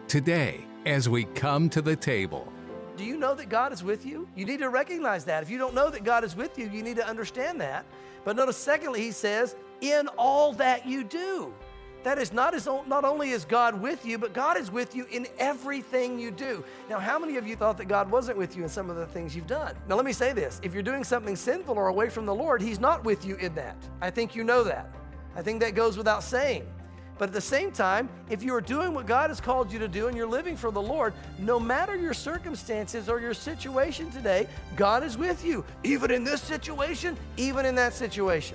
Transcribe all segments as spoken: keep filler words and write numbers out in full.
Today, as we come to the table. Do you know that God is with you? You need to recognize that. If you don't know that God is with you, you need to understand that. But notice, secondly, he says, in all that you do. That is not, as, not only is God with you, but God is with you in everything you do. Now, how many of you thought that God wasn't with you in some of the things you've done? Now, let me say this. If you're doing something sinful or away from the Lord, he's not with you in that. I think you know that. I think that goes without saying. But at the same time, if you are doing what God has called you to do and you're living for the Lord, no matter your circumstances or your situation today, God is with you, even in this situation, even in that situation.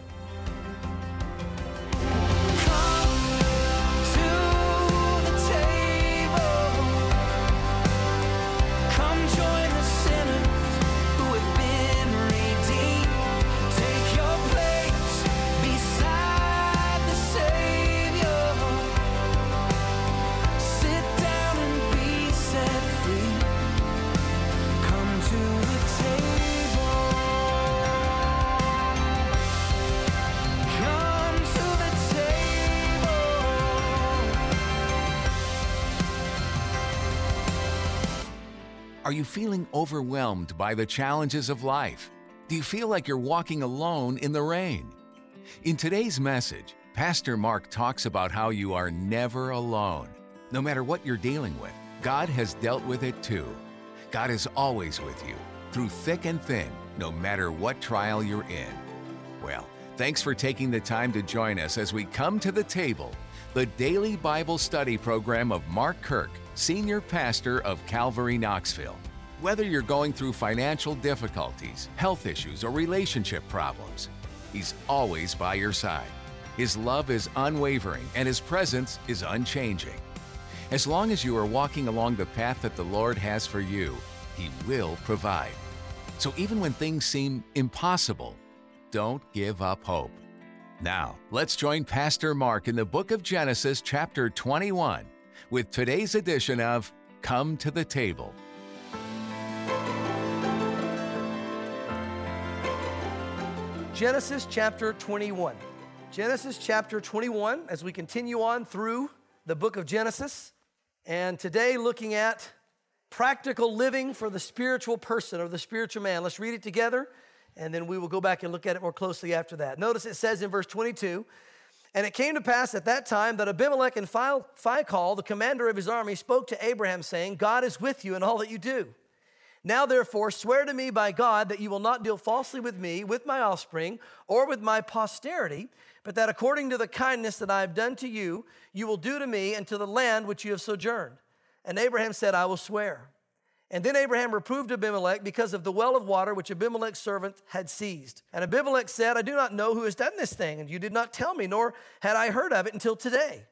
Are you feeling overwhelmed by the challenges of life? Do you feel like you're walking alone in the rain? In today's message, Pastor Mark talks about how you are never alone. No matter what you're dealing with, God has dealt with it too. God is always with you, through thick and thin, no matter what trial you're in. Well, thanks for taking the time to join us as we come to the table, the daily Bible study program of Mark Kirk, Senior Pastor of Calvary Knoxville. Whether you're going through financial difficulties, health issues, or relationship problems, he's always by your side. His love is unwavering and his presence is unchanging. As long as you are walking along the path that the Lord has for you, he will provide. So even when things seem impossible, don't give up hope. Now, let's join Pastor Mark in the book of Genesis, chapter twenty-one, with today's edition of Come to the Table. Genesis chapter twenty-one. Genesis chapter twenty-one, as we continue on through the book of Genesis, and today looking at practical living for the spiritual person or the spiritual man. Let's read it together, and then we will go back and look at it more closely after that. Notice it says in verse twenty-two, and it came to pass at that time that Abimelech and Phicol, the commander of his army, spoke to Abraham, saying, God is with you in all that you do. Now therefore swear to me by God that you will not deal falsely with me, with my offspring, or with my posterity, but that according to the kindness that I have done to you, you will do to me and to the land which you have sojourned. And Abraham said, I will swear. And then Abraham reproved Abimelech because of the well of water which Abimelech's servant had seized. And Abimelech said, I do not know who has done this thing, and you did not tell me, nor had I heard of it until today.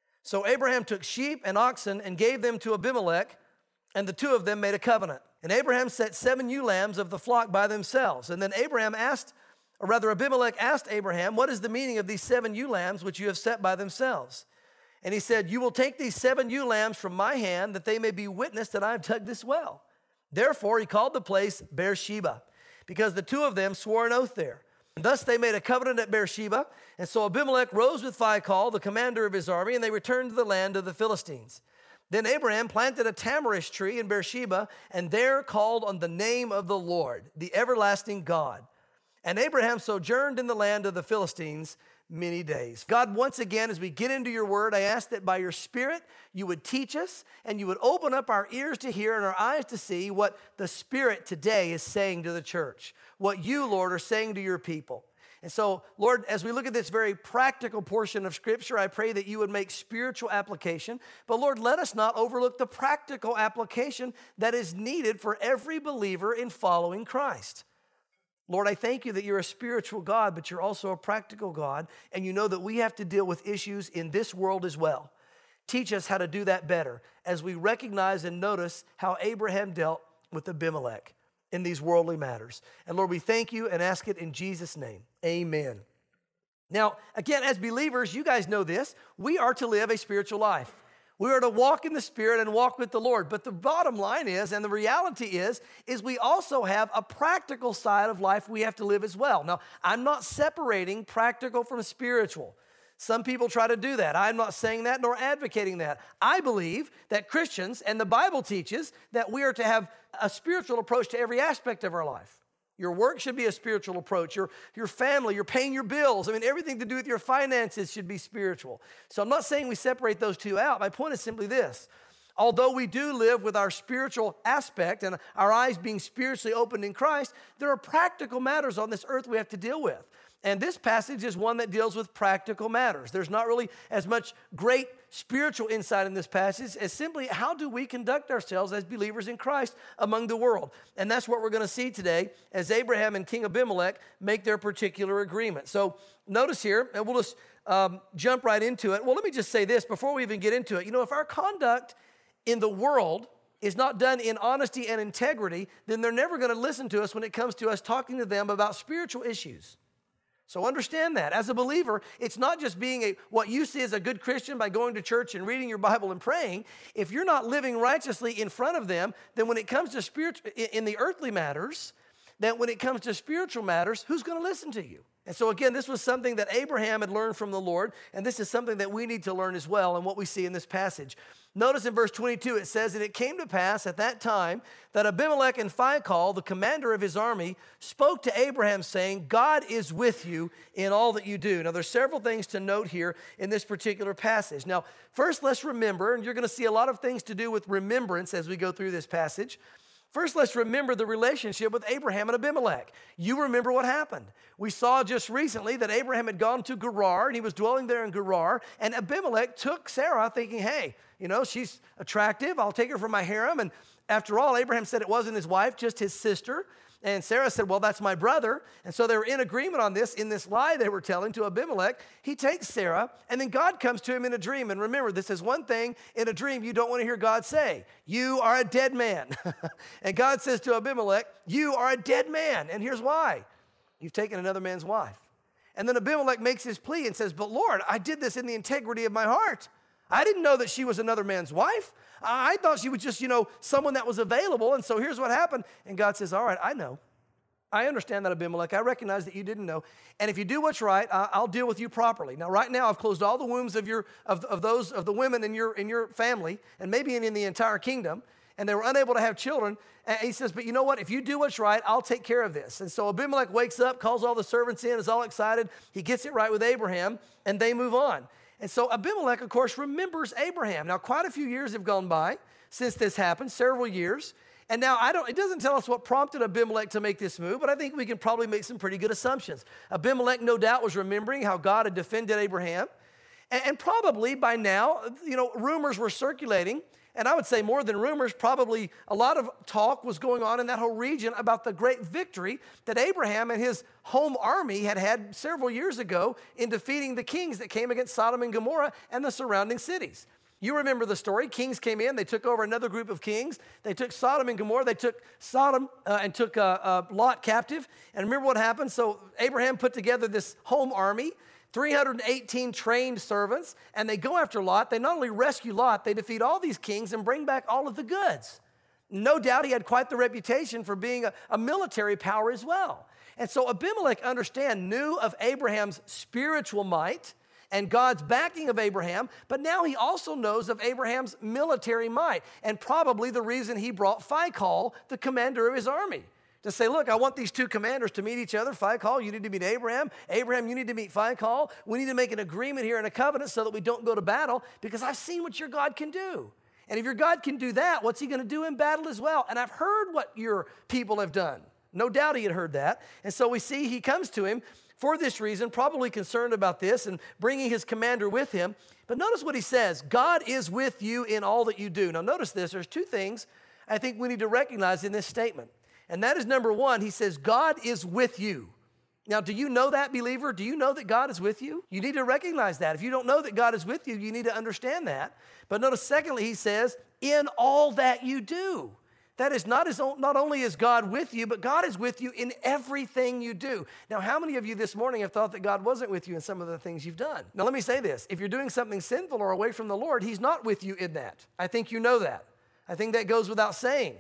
So Abraham took sheep and oxen and gave them to Abimelech, and the two of them made a covenant. And Abraham set seven ewe lambs of the flock by themselves. And then Abraham asked, or rather Abimelech asked Abraham, what is the meaning of these seven ewe lambs which you have set by themselves? And he said, you will take these seven ewe lambs from my hand, that they may be witness that I have dug this well. Therefore he called the place Beersheba, because the two of them swore an oath there. And thus they made a covenant at Beersheba. And so Abimelech rose with Phicol, the commander of his army, and they returned to the land of the Philistines. Then Abraham planted a tamarisk tree in Beersheba, and there called on the name of the Lord, the everlasting God. And Abraham sojourned in the land of the Philistines many days. God, once again, as we get into your word, I ask that by your Spirit, you would teach us and you would open up our ears to hear and our eyes to see what the Spirit today is saying to the church, what you, Lord, are saying to your people. And so, Lord, as we look at this very practical portion of Scripture, I pray that you would make spiritual application. But Lord, let us not overlook the practical application that is needed for every believer in following Christ. Lord, I thank you that you're a spiritual God, but you're also a practical God, and you know that we have to deal with issues in this world as well. Teach us how to do that better as we recognize and notice how Abraham dealt with Abimelech in these worldly matters. And Lord, we thank you and ask it in Jesus' name. Amen. Now, again, as believers, you guys know this, we are to live a spiritual life. We are to walk in the Spirit and walk with the Lord. But the bottom line is, and the reality is, is we also have a practical side of life we have to live as well. Now, I'm not separating practical from spiritual. Some people try to do that. I'm not saying that nor advocating that. I believe that Christians, and the Bible teaches, that we are to have a spiritual approach to every aspect of our life. Your work should be a spiritual approach. Your, your family, you're paying your bills. I mean, everything to do with your finances should be spiritual. So I'm not saying we separate those two out. My point is simply this. Although we do live with our spiritual aspect and our eyes being spiritually opened in Christ, there are practical matters on this earth we have to deal with. And this passage is one that deals with practical matters. There's not really as much great spiritual insight in this passage as simply how do we conduct ourselves as believers in Christ among the world. And that's what we're going to see today as Abraham and King Abimelech make their particular agreement. So notice here, and we'll just um, jump right into it. Well, let me just say this before we even get into it. You know, if our conduct in the world is not done in honesty and integrity, then they're never going to listen to us when it comes to us talking to them about spiritual issues. So understand that. As a believer, it's not just being a what you see as a good Christian by going to church and reading your Bible and praying. If you're not living righteously in front of them, then when it comes to spiritual, in the earthly matters, then when it comes to spiritual matters, who's going to listen to you? And so again, this was something that Abraham had learned from the Lord, and this is something that we need to learn as well in what we see in this passage. Notice in verse twenty-two, it says, "And it came to pass at that time that Abimelech and Phicol, the commander of his army, spoke to Abraham, saying, God is with you in all that you do." Now, there's several things to note here in this particular passage. Now, first, let's remember, and you're going to see a lot of things to do with remembrance as we go through this passage. First, let's remember the relationship with Abraham and Abimelech. You remember what happened. We saw just recently that Abraham had gone to Gerar, and he was dwelling there in Gerar, and Abimelech took Sarah thinking, hey, you know, she's attractive. I'll take her for my harem. And after all, Abraham said it wasn't his wife, just his sister. And Sarah said, well, that's my brother. And so they were in agreement on this, in this lie they were telling to Abimelech. He takes Sarah, and then God comes to him in a dream. And remember, this is one thing in a dream you don't want to hear God say. You are a dead man. And God says to Abimelech, you are a dead man. And here's why. You've taken another man's wife. And then Abimelech makes his plea and says, but Lord, I did this in the integrity of my heart. I didn't know that she was another man's wife. I thought she was just, you know, someone that was available. And so here's what happened. And God says, all right, I know. I understand that, Abimelech. I recognize that you didn't know. And if you do what's right, I'll deal with you properly. Now, right now, I've closed all the wombs of your of, of those of the women in your in your family, and maybe in, in the entire kingdom. And they were unable to have children. And he says, but you know what? If you do what's right, I'll take care of this. And so Abimelech wakes up, calls all the servants in, is all excited. He gets it right with Abraham, and they move on. And so Abimelech, of course, remembers Abraham. Now, quite a few years have gone by since this happened, several years. And now, I don't. It doesn't tell us what prompted Abimelech to make this move, but I think we can probably make some pretty good assumptions. Abimelech, no doubt, was remembering how God had defended Abraham. And, and probably by now, you know, rumors were circulating. And I would say more than rumors, probably a lot of talk was going on in that whole region about the great victory that Abraham and his home army had had several years ago in defeating the kings that came against Sodom and Gomorrah and the surrounding cities. You remember the story. Kings came in. They took over another group of kings. They took Sodom and Gomorrah. They took Sodom uh, and took uh, uh, Lot captive. And remember what happened? So Abraham put together this home army, three hundred eighteen trained servants, and they go after Lot. They not only rescue Lot, they defeat all these kings and bring back all of the goods. No doubt he had quite the reputation for being a, a military power as well. And so Abimelech, understand, knew of Abraham's spiritual might and God's backing of Abraham, but now he also knows of Abraham's military might, and probably the reason he brought Phicol, the commander of his army, to say, look, I want these two commanders to meet each other. Phicol, you need to meet Abraham. Abraham, you need to meet Phicol. We need to make an agreement here and a covenant so that we don't go to battle, because I've seen what your God can do. And if your God can do that, what's he going to do in battle as well? And I've heard what your people have done. No doubt he had heard that. And so we see he comes to him for this reason, probably concerned about this and bringing his commander with him. But notice what he says, God is with you in all that you do. Now notice this, there's two things I think we need to recognize in this statement. And that is number one, he says, God is with you. Now, do you know that, believer? Do you know that God is with you? You need to recognize that. If you don't know that God is with you, you need to understand that. But notice, secondly, he says, in all that you do. That is not, as, not only is God with you, but God is with you in everything you do. Now, how many of you this morning have thought that God wasn't with you in some of the things you've done? Now, let me say this. If you're doing something sinful or away from the Lord, he's not with you in that. I think you know that. I think that goes without saying.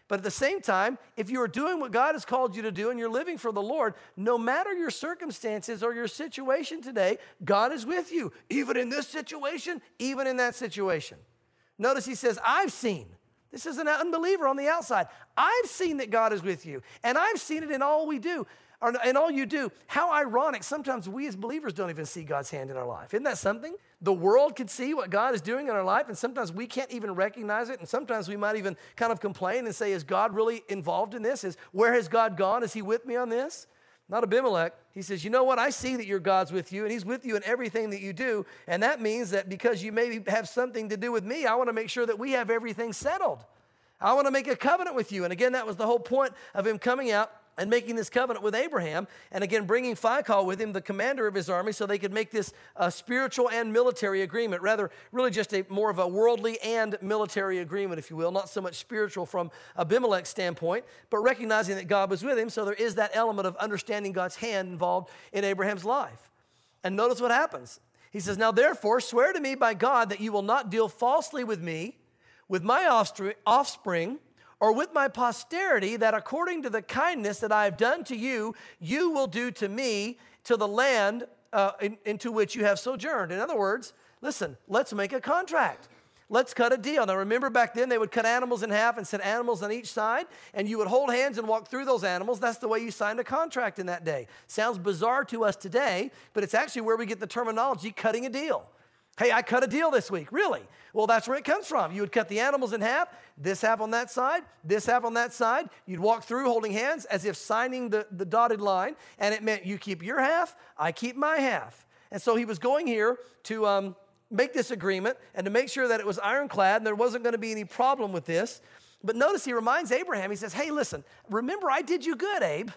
But at the same time, if you are doing what God has called you to do and you're living for the Lord, no matter your circumstances or your situation today, God is with you, even in this situation, even in that situation. Notice he says, I've seen. This is an unbeliever on the outside. I've seen that God is with you, and I've seen it in all we do, or in all you do. How ironic, sometimes we as believers don't even see God's hand in our life. Isn't that something? The world can see what God is doing in our life, and sometimes we can't even recognize it, and sometimes we might even kind of complain and say, is God really involved in this? Is, where has God gone? Is he with me on this? Not Abimelech. He says, you know what? I see that your God's with you, and he's with you in everything that you do, and that means that because you maybe have something to do with me, I want to make sure that we have everything settled. I want to make a covenant with you. And again, that was the whole point of him coming out and making this covenant with Abraham, and again, bringing Phicol with him, the commander of his army, so they could make this uh, spiritual and military agreement, rather really just a more of a worldly and military agreement, if you will, not so much spiritual from Abimelech's standpoint, but recognizing that God was with him, so there is that element of understanding God's hand involved in Abraham's life. And notice what happens. He says, now therefore, swear to me by God that you will not deal falsely with me, with my offspring, or with my posterity, that according to the kindness that I have done to you, you will do to me, to the land uh, in, into which you have sojourned. In other words, listen, let's make a contract. Let's cut a deal. Now remember, back then they would cut animals in half and set animals on each side, and you would hold hands and walk through those animals. That's the way you signed a contract in that day. Sounds bizarre to us today, but it's actually where we get the terminology cutting a deal. Hey, I cut a deal this week. Really? Well, that's where it comes from. You would cut the animals in half, this half on that side, this half on that side. You'd walk through holding hands as if signing the, the dotted line, and it meant you keep your half, I keep my half. And so he was going here to um, make this agreement and to make sure that it was ironclad and there wasn't going to be any problem with this. But notice he reminds Abraham, he says, hey, listen, remember I did you good, Abe.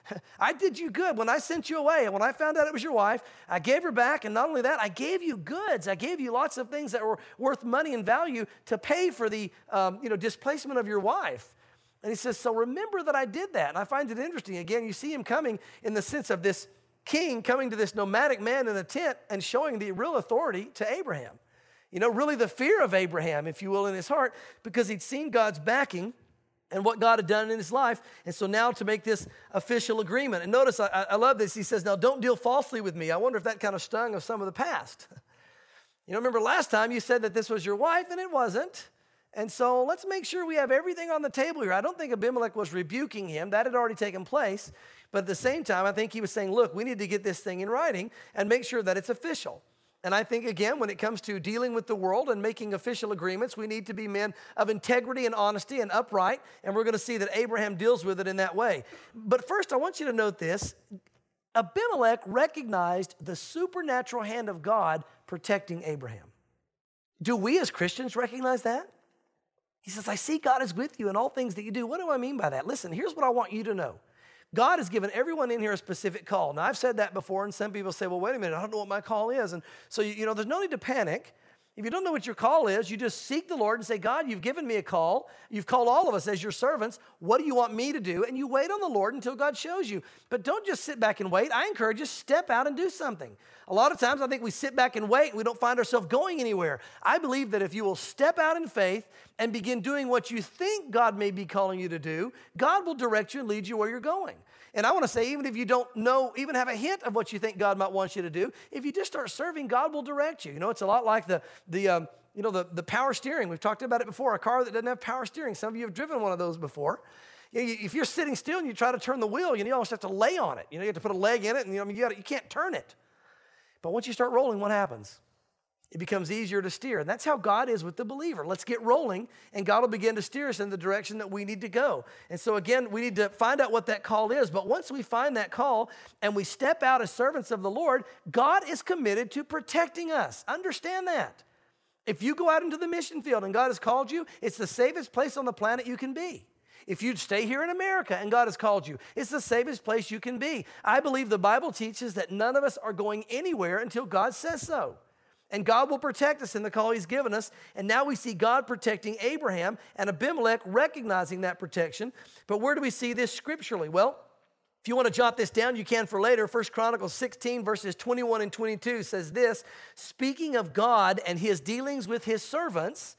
I did you good when I sent you away. And when I found out it was your wife, I gave her back. And not only that, I gave you goods. I gave you lots of things that were worth money and value to pay for the um, you know, displacement of your wife. And he says, so remember that I did that. And I find it interesting. Again, you see him coming in the sense of this king coming to this nomadic man in a tent and showing the real authority to Abraham. You know, really the fear of Abraham, if you will, in his heart, because he'd seen God's backing and what God had done in his life. And so now to make this official agreement. And notice, I, I love this. He says, now don't deal falsely with me. I wonder if that kind of stung of some of the past. You know, remember last time you said that this was your wife, and it wasn't. And so let's make sure we have everything on the table here. I don't think Abimelech was rebuking him. That had already taken place. But at the same time, I think he was saying, look, we need to get this thing in writing and make sure that it's official. And I think, again, when it comes to dealing with the world and making official agreements, we need to be men of integrity and honesty and upright, and we're going to see that Abraham deals with it in that way. But first, I want you to note this. Abimelech recognized the supernatural hand of God protecting Abraham. Do we as Christians recognize that? He says, I see God is with you in all things that you do. What do I mean by that? Listen, here's what I want you to know. God has given everyone in here a specific call. Now, I've said that before, and some people say, well, wait a minute, I don't know what my call is. And so, you, you know, there's no need to panic. If you don't know what your call is, you just seek the Lord and say, God, you've given me a call. You've called all of us as your servants. What do you want me to do? And you wait on the Lord until God shows you. But don't just sit back and wait. I encourage you, step out and do something. A lot of times I think we sit back and wait and we don't find ourselves going anywhere. I believe that if you will step out in faith and begin doing what you think God may be calling you to do, God will direct you and lead you where you're going. And I want to say, even if you don't know, even have a hint of what you think God might want you to do, if you just start serving, God will direct you. You know, it's a lot like the, the um, you know, the, the power steering. We've talked about it before, a car that doesn't have power steering. Some of you have driven one of those before. You know, if you're sitting still and you try to turn the wheel, you, know, you almost have to lay on it. You know, you have to put a leg in it, and you, know, you, gotta, you can't turn it. But once you start rolling, what happens? It becomes easier to steer. And that's how God is with the believer. Let's get rolling, and God will begin to steer us in the direction that we need to go. And so again, we need to find out what that call is. But once we find that call and we step out as servants of the Lord, God is committed to protecting us. Understand that. If you go out into the mission field and God has called you, it's the safest place on the planet you can be. If you stay here in America and God has called you, it's the safest place you can be. I believe the Bible teaches that none of us are going anywhere until God says so. And God will protect us in the call he's given us. And now we see God protecting Abraham and Abimelech recognizing that protection. But where do we see this scripturally? Well, if you want to jot this down, you can for later. First Chronicles sixteen, verses twenty-one and twenty-two says this, speaking of God and his dealings with his servants,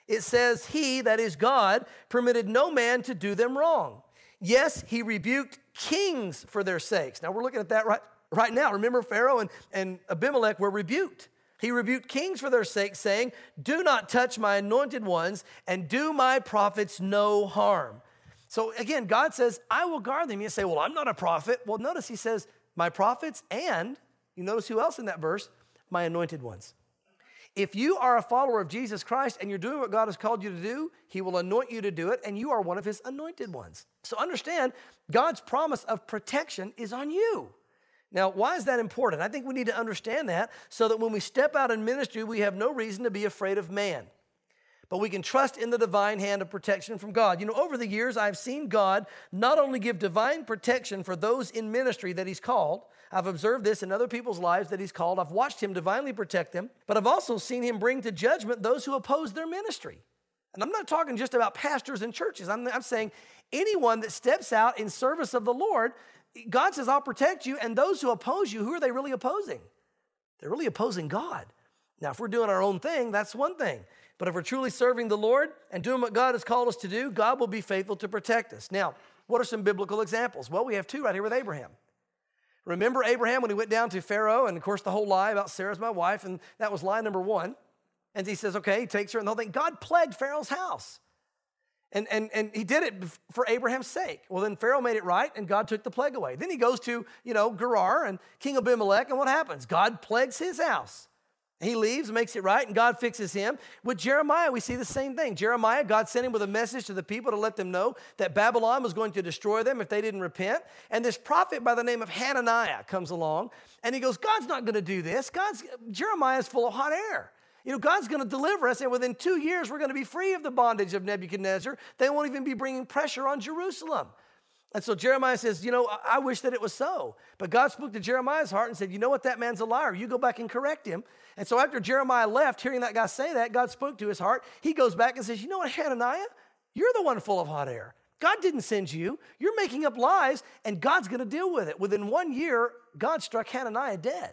It says, he, that is God, permitted no man to do them wrong. Yes, he rebuked kings for their sakes. Now, we're looking at that right, right now. Remember, Pharaoh and, and Abimelech were rebuked. He rebuked kings for their sake, saying, do not touch my anointed ones and do my prophets no harm. So again, God says, I will guard them. You say, well, I'm not a prophet. Well, notice he says, my prophets and, you notice who else in that verse? My anointed ones. If you are a follower of Jesus Christ and you're doing what God has called you to do, he will anoint you to do it, and you are one of his anointed ones. So understand, God's promise of protection is on you. Now, why is that important? I think we need to understand that so that when we step out in ministry, we have no reason to be afraid of man. But we can trust in the divine hand of protection from God. You know, over the years, I've seen God not only give divine protection for those in ministry that he's called. I've observed this in other people's lives that he's called. I've watched him divinely protect them. But I've also seen him bring to judgment those who oppose their ministry. And I'm not talking just about pastors and churches. I'm, I'm saying anyone that steps out in service of the Lord, God says, I'll protect you. And those who oppose you, who are they really opposing? They're really opposing God. Now, if we're doing our own thing, that's one thing. But if we're truly serving the Lord and doing what God has called us to do, God will be faithful to protect us. Now, what are some biblical examples? Well, we have two right here with Abraham. Remember Abraham when he went down to Pharaoh, and of course the whole lie about Sarah's my wife, and that was lie number one. And he says, okay, he takes her and the whole thing. God plagued Pharaoh's house. And, and, and he did it for Abraham's sake. Well, then Pharaoh made it right, and God took the plague away. Then he goes to, you know, Gerar and King Abimelech, and what happens? God plagues his house. He leaves, makes it right, and God fixes him. With Jeremiah, we see the same thing. Jeremiah, God sent him with a message to the people to let them know that Babylon was going to destroy them if they didn't repent. And this prophet by the name of Hananiah comes along, and he goes, God's not going to do this. God's Jeremiah's full of hot air. You know, God's going to deliver us, and within two years, we're going to be free of the bondage of Nebuchadnezzar. They won't even be bringing pressure on Jerusalem. And so Jeremiah says, you know, I wish that it was so. But God spoke to Jeremiah's heart and said, you know what, that man's a liar. You go back and correct him. And so after Jeremiah left, hearing that guy say that, God spoke to his heart. He goes back and says, you know what, Hananiah, you're the one full of hot air. God didn't send you. You're making up lies, and God's going to deal with it. Within one year, God struck Hananiah dead.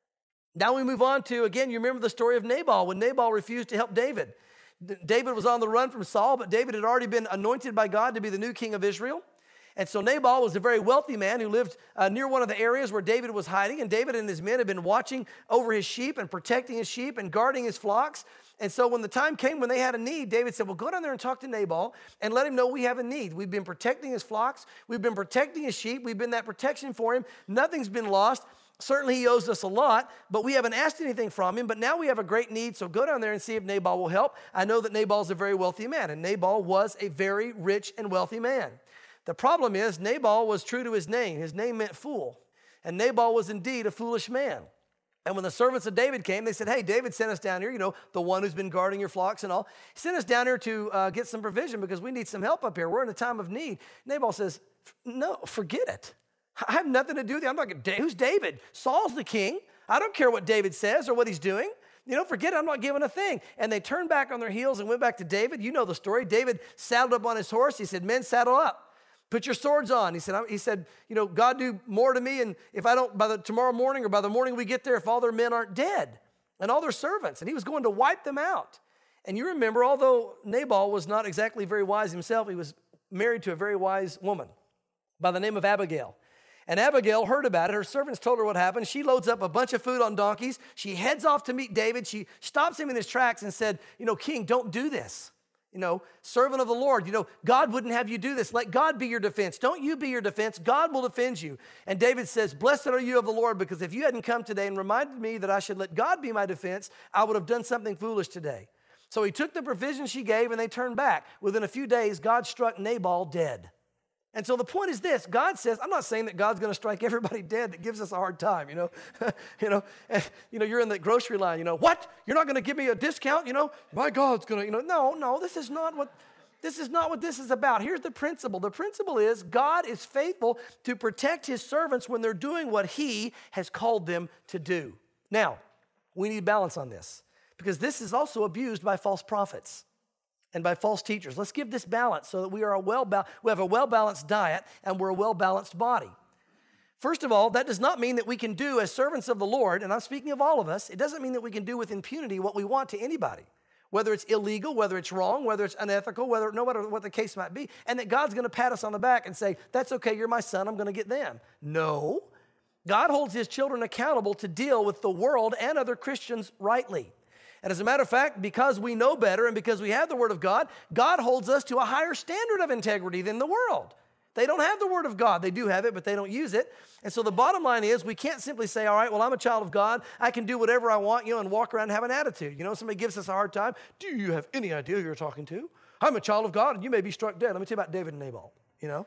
Now we move on to, again, you remember the story of Nabal, when Nabal refused to help David. David was on the run from Saul, but David had already been anointed by God to be the new king of Israel. And so Nabal was a very wealthy man who lived uh, near one of the areas where David was hiding. And David and his men had been watching over his sheep and protecting his sheep and guarding his flocks. And so when the time came when they had a need, David said, well, go down there and talk to Nabal and let him know we have a need. We've been protecting his flocks. We've been protecting his sheep. We've been that protection for him. Nothing's been lost. Certainly he owes us a lot, but we haven't asked anything from him. But now we have a great need, so go down there and see if Nabal will help. I know that Nabal's a very wealthy man, and Nabal was a very rich and wealthy man. The problem is Nabal was true to his name. His name meant fool. And Nabal was indeed a foolish man. And when the servants of David came, they said, hey, David sent us down here, you know, the one who's been guarding your flocks and all. He sent us down here to uh, get some provision because we need some help up here. We're in a time of need. Nabal says, no, forget it. I have nothing to do with it. I'm not going to, who's David? Saul's the king. I don't care what David says or what he's doing. You know, forget it, I'm not giving a thing. And they turned back on their heels and went back to David. You know the story. David saddled up on his horse. He said, men, saddle up. Put your swords on. He said, he said, you know, God do more to me. And if I don't, by the tomorrow morning or by the morning we get there, if all their men aren't dead and all their servants, and he was going to wipe them out. And you remember, although Nabal was not exactly very wise himself, he was married to a very wise woman by the name of Abigail. And Abigail heard about it. Her servants told her what happened. She loads up a bunch of food on donkeys. She heads off to meet David. She stops him in his tracks and said, you know, King, don't do this. You know, servant of the Lord, you know, God wouldn't have you do this. Let God be your defense. Don't you be your defense. God will defend you. And David says, blessed are you of the Lord, because if you hadn't come today and reminded me that I should let God be my defense, I would have done something foolish today. So he took the provision she gave and they turned back. Within a few days, God struck Nabal dead. And so the point is this, God says, I'm not saying that God's going to strike everybody dead that gives us a hard time, you know. you know, and, you know, you're in the grocery line, you know, what? You're not going to give me a discount, you know? My God's going to, you know, no, no, this is not what, this is not what this is about. Here's the principle. The principle is God is faithful to protect his servants when they're doing what he has called them to do. Now, we need balance on this because this is also abused by false prophets and by false teachers. Let's give this balance so that we are a well we have a well-balanced diet and we're a well-balanced body. First of all, that does not mean that we can do as servants of the Lord, and I'm speaking of all of us, it doesn't mean that we can do with impunity what we want to anybody. whether it's illegal, whether it's wrong, whether it's unethical, whether no matter what the case might be, and that God's going to pat us on the back and say, that's okay, you're my son, I'm going to get them. No. God holds his children accountable to deal with the world and other Christians rightly. And as a matter of fact, because we know better and because we have the Word of God, God holds us to a higher standard of integrity than the world. They don't have the Word of God. They do have it, but they don't use it. And so the bottom line is we can't simply say, all right, well, I'm a child of God. I can do whatever I want, you know, and walk around and have an attitude. You know, somebody gives us a hard time. Do you have any idea who you're talking to? I'm a child of God, and you may be struck dead. Let me tell you about David and Nabal, you know.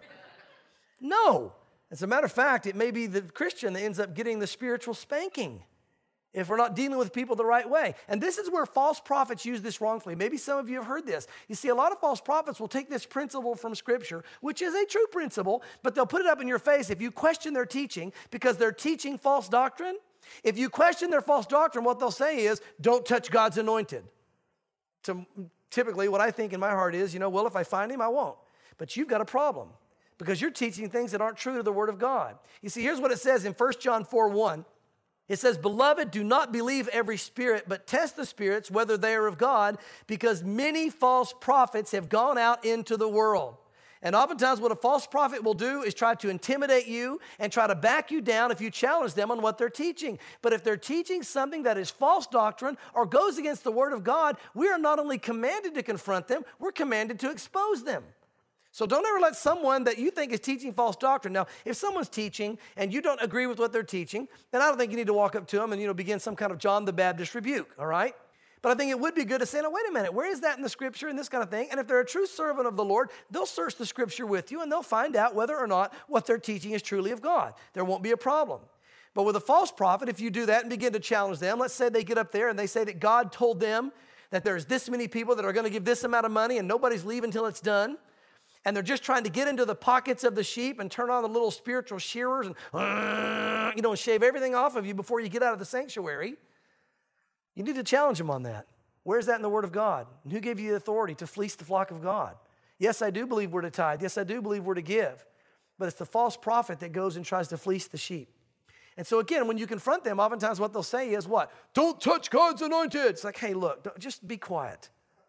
No. As a matter of fact, it may be the Christian that ends up getting the spiritual spanking if we're not dealing with people the right way. And this is where false prophets use this wrongfully. Maybe some of you have heard this. You see, a lot of false prophets will take this principle from Scripture, which is a true principle, but they'll put it up in your face if you question their teaching because they're teaching false doctrine. If you question their false doctrine, what they'll say is, don't touch God's anointed. So typically what I think in my heart is, you know, well, if I find him, I won't. But you've got a problem because you're teaching things that aren't true to the Word of God. You see, here's what it says in First John four one. It says, beloved, do not believe every spirit, but test the spirits, whether they are of God, because many false prophets have gone out into the world. And oftentimes what a false prophet will do is try to intimidate you and try to back you down if you challenge them on what they're teaching. But if they're teaching something that is false doctrine or goes against the Word of God, we are not only commanded to confront them, we're commanded to expose them. So don't ever let someone that you think is teaching false doctrine. Now, if someone's teaching and you don't agree with what they're teaching, then I don't think you need to walk up to them and, you know, begin some kind of John the Baptist rebuke, all right? But I think it would be good to say, no, wait a minute, where is that in the Scripture and this kind of thing? And if they're a true servant of the Lord, they'll search the Scripture with you and they'll find out whether or not what they're teaching is truly of God. There won't be a problem. But with a false prophet, if you do that and begin to challenge them, let's say they get up there and they say that God told them that there's this many people that are going to give this amount of money and nobody's leaving until it's done. And they're just trying to get into the pockets of the sheep and turn on the little spiritual shearers and, uh, you know, and shave everything off of you before you get out of the sanctuary. You need to challenge them on that. Where's that in the Word of God? And who gave you the authority to fleece the flock of God? Yes, I do believe we're to tithe. Yes, I do believe we're to give. But it's the false prophet that goes and tries to fleece the sheep. And so again, when you confront them, oftentimes what they'll say is what? Don't touch God's anointed. It's like, hey, look, don't, just be quiet.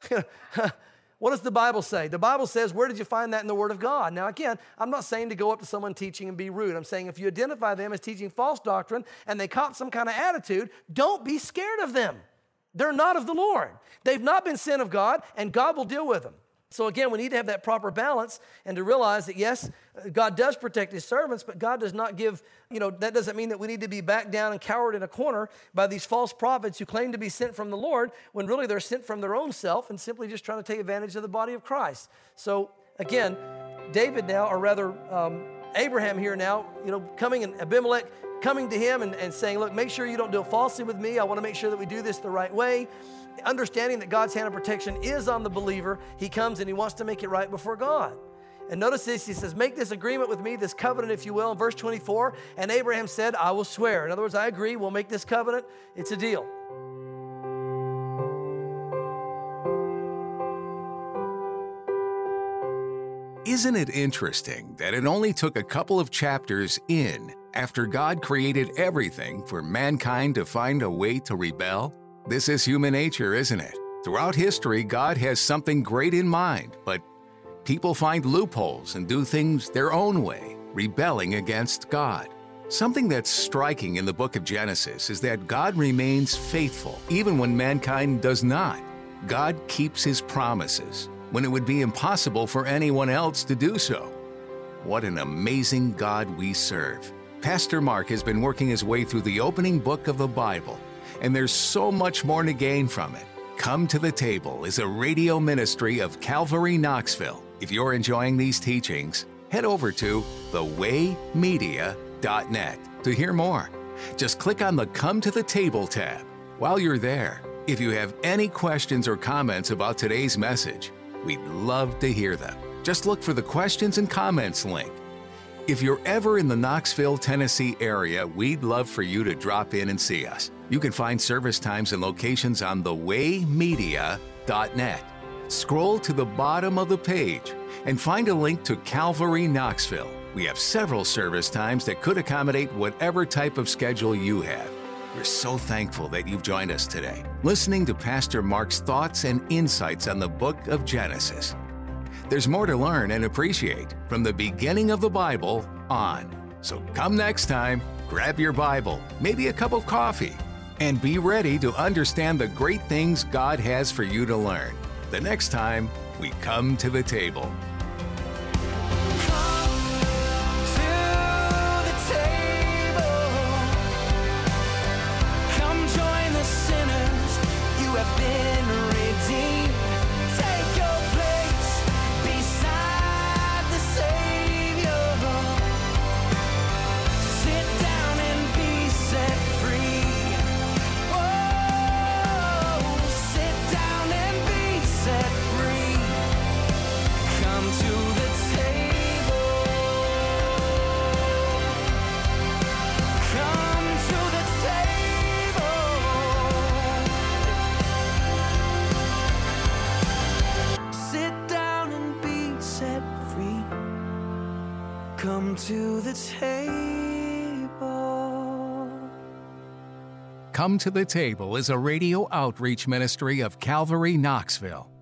What does the Bible say? The Bible says, where did you find that in the Word of God? Now, again, I'm not saying to go up to someone teaching and be rude. I'm saying if you identify them as teaching false doctrine and they caught some kind of attitude, don't be scared of them. They're not of the Lord. They've not been sent of God, and God will deal with them. So again, we need to have that proper balance and to realize that, yes, God does protect his servants, but God does not give, you know, that doesn't mean that we need to be backed down and cowered in a corner by these false prophets who claim to be sent from the Lord when really they're sent from their own self and simply just trying to take advantage of the body of Christ. So again, David now, or rather um, Abraham here now, you know, coming and Abimelech coming to him and, and saying, look, make sure you don't deal falsely with me. I want to make sure that we do this the right way. Understanding that God's hand of protection is on the believer, he comes and he wants to make it right before God. And notice this, he says, make this agreement with me, this covenant, if you will, in verse twenty-four. And Abraham said, I will swear. In other words, I agree, we'll make this covenant. It's a deal. Isn't it interesting that it only took a couple of chapters in after God created everything for mankind to find a way to rebel? This is human nature, isn't it? Throughout history, God has something great in mind, but people find loopholes and do things their own way, rebelling against God. Something that's striking in the book of Genesis is that God remains faithful, even when mankind does not. God keeps his promises when it would be impossible for anyone else to do so. What an amazing God we serve. Pastor Mark has been working his way through the opening book of the Bible, and there's so much more to gain from it. Come to the Table is a radio ministry of Calvary Knoxville. If you're enjoying these teachings, head over to the way media dot net to hear more. Just click on the Come to the Table tab. While you're there, if you have any questions or comments about today's message, we'd love to hear them. Just look for the questions and comments link. If you're ever in the Knoxville, Tennessee area, we'd love for you to drop in and see us. You can find service times and locations on the way media dot net. Scroll to the bottom of the page and find a link to Calvary Knoxville. We have several service times that could accommodate whatever type of schedule you have. We're so thankful that you've joined us today, listening to Pastor Mark's thoughts and insights on the book of Genesis. There's more to learn and appreciate from the beginning of the Bible on. So come next time, grab your Bible, maybe a cup of coffee, and be ready to understand the great things God has for you to learn the next time we come to the table. Come to the table. Come to the Table is a radio outreach ministry of Calvary Knoxville.